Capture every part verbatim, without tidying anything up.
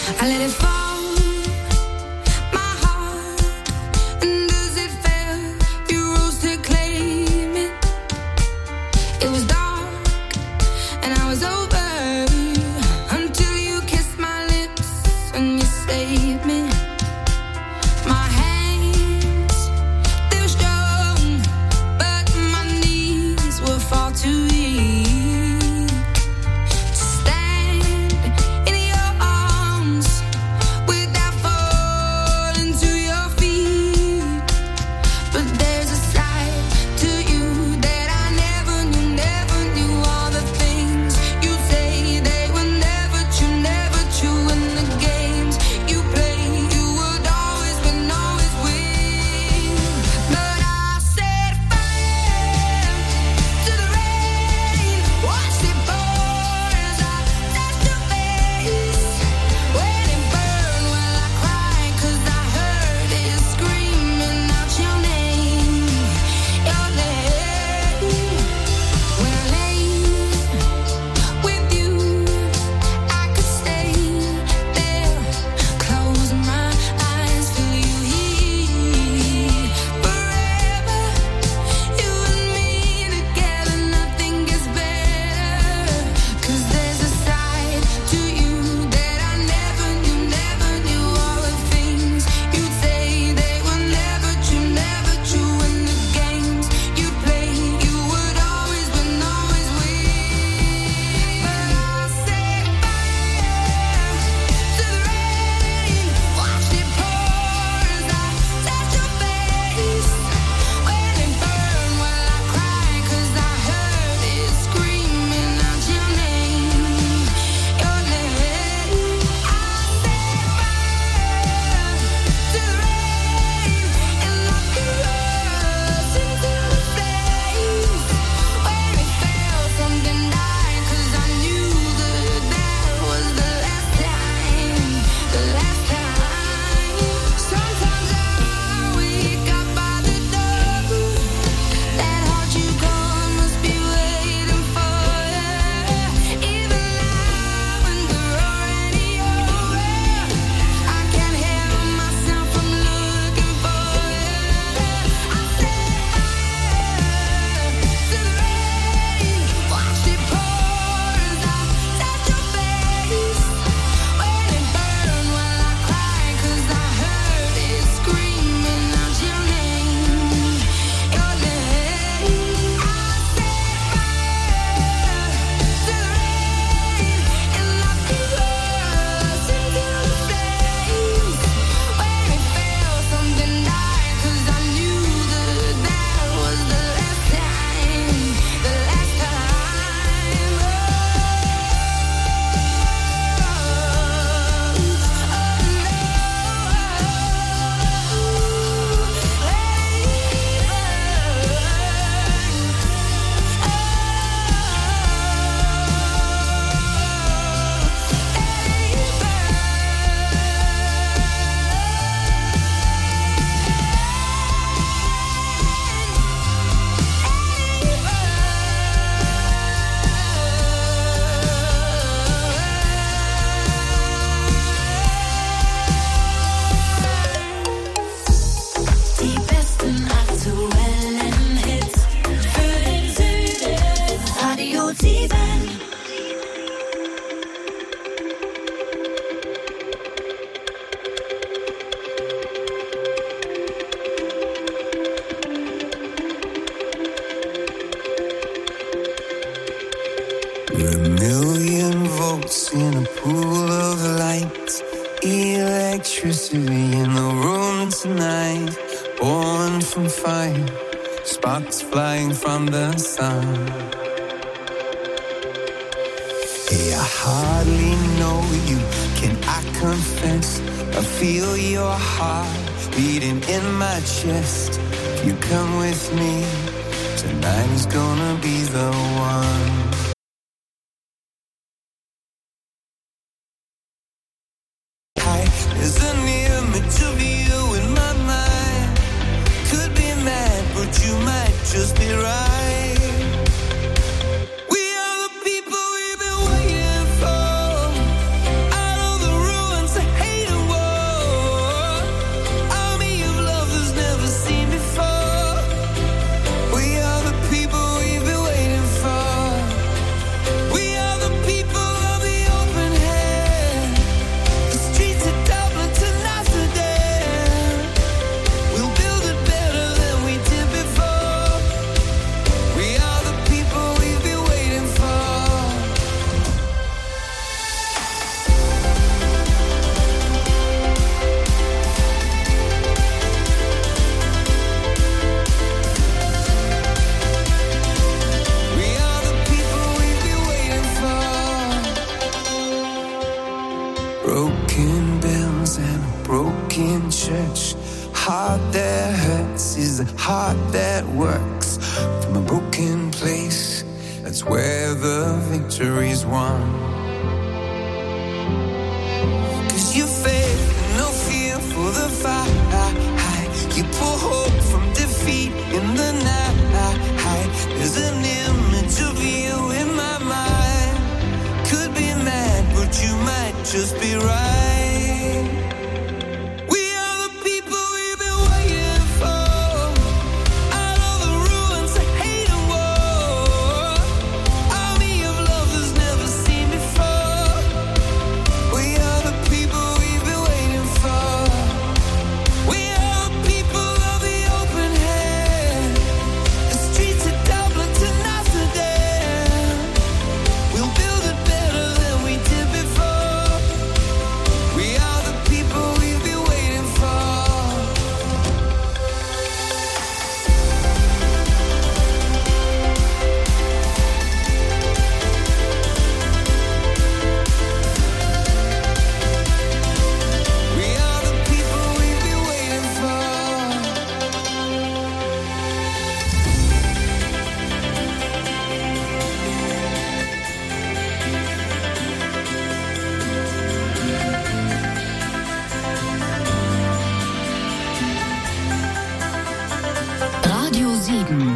I let it fall. Out of the ruins broken church. Heart that hurts is a heart that works. From a broken place, that's where the victory's won. Cause you faith, no fear for the fight. You pull hope from defeat in the night. There's an image of you in my mind. Could be mad, but you might just be right. We are the people we've been waiting for. Out of the ruins of hate and war. Army of lovers never seen before. We are the people we've been waiting for. We are the people of the open hand. The streets of Dublin to Amsterdam. We'll build it better than we did before. We are the people we've been waiting for. We are the people we've been waiting for. Radio sieben.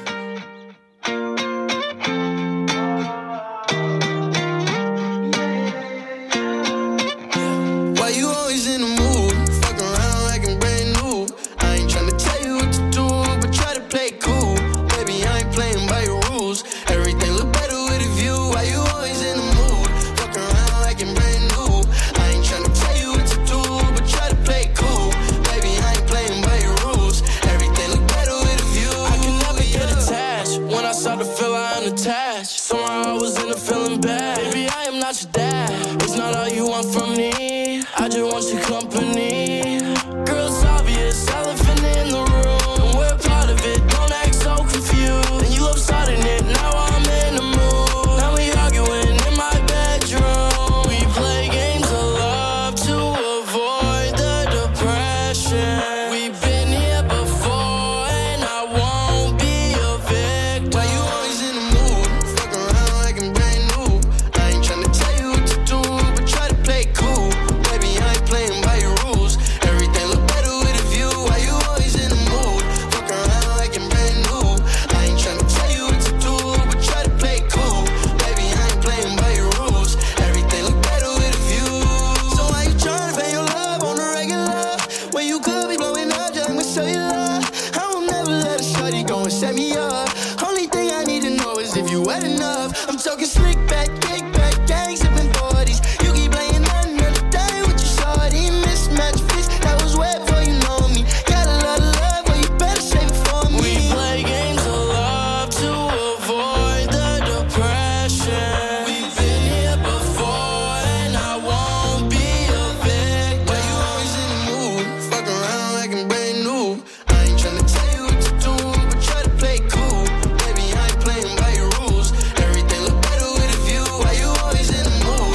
Why you always in the mood? Fuck around like I'm brand new. I ain't tryna tell you what to do, but try to play it cool. Baby, I ain't playing by your rules. Everything look better with a view. Why you always in the mood? Fuck around like I'm brand new. I ain't tryna tell you what to do, but try to play it cool. Baby, I ain't playing by your rules. Everything look better with a view. I can never get attached. When I start to feel I unattached, somehow I was in a feeling bad. Baby, I am not your dad. It's not all you want from me. I just want your company. Girl, it's obvious, elephant in the room, and we're part of it. Don't act so confused. And you love starting it. Now I'm in the mood. Now we arguing in my bedroom. We play games of love to avoid the depression. We've been here before, and I won't be a victim. Why you always in the mood? Fuck around like I'm brand new. I ain't tryna tell you what to do, but try to play it cool. Baby, I ain't playing by your rules. Everything look better with a view. Why you always in the mood? Fuck around like I'm brand new. I ain't tryna tell you what to do, but try to play it cool. Baby, I ain't playing by your rules. Everything look better with a view. So why you tryna pay your love on the regular? When you could be blowing up just with cellular. I will never let a shorty go and set me up. Only thing I need to know is if you wet enough. I'm talking slick back, kick back, gang sipping forties. You keep playing another day with your shorty. Mismatch fish, that was wet before you know me. Got a lot of love, but you better save it for me. We play games of love to avoid the depression. We've been here before, and I won't be a victim. Why you always in the mood? Fuck around like I'm brand new. I ain't tryna tell you what to do, but try to play it cool. Baby, I ain't playing by your rules. Everything look better with a view. Why you always in the mood?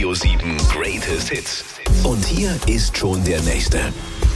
Radio sieben Greatest Hits. Und hier ist schon der nächste.